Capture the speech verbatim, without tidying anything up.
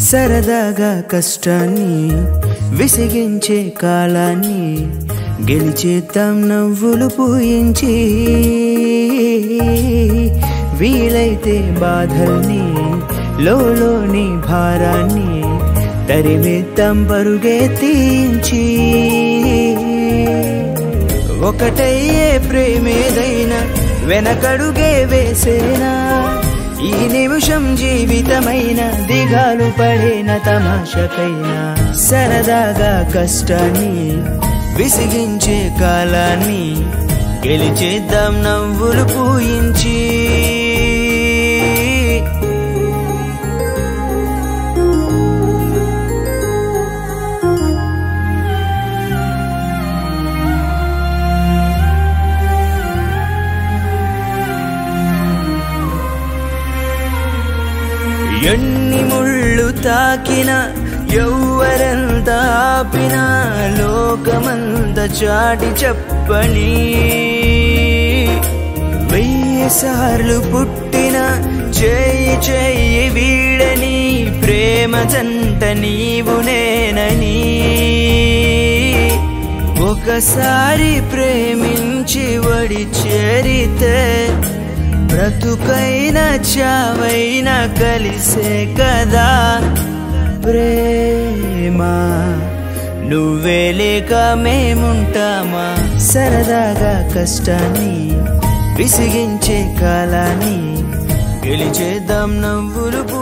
సరదాగా కష్టాన్ని విసిగించే కాలాన్ని గెలిచేద్దాం నవ్వులు పూయించి వీలైతే బాధల్ని లోలోని భారాన్ని తరిమేద్దాం పరుగెత్తించి ఒకటయ్యే ప్రేమేదైనా వెనకడుగే వేసేనా ఈ నిమిషం జీవితమైన దిగాలు పడేన తమాషకైనా సరదాగా కష్టాన్ని విసిగించే కాలాన్ని గెలిచేద్దాం నవ్వులు పూయించి ఎన్ని ముళ్ళు తాకినా ఎవ్వరెంత ఆపినా లోకమంత చాటి చెప్పని వెయ్యి సార్లు పుట్టిన చెయ్యి చెయ్యి వీడని ప్రేమ జంట నీవు నేనని ఒకసారి ప్రేమించి వడి చేరితే బ్రతుకైనా చావైనా కలిసే కదా ప్రేమ నువ్వే లేక మేముంటామా సరదాగా కష్టాన్ని విసిగించే కాలాన్ని గెలిచేద్దాం నవ్వులు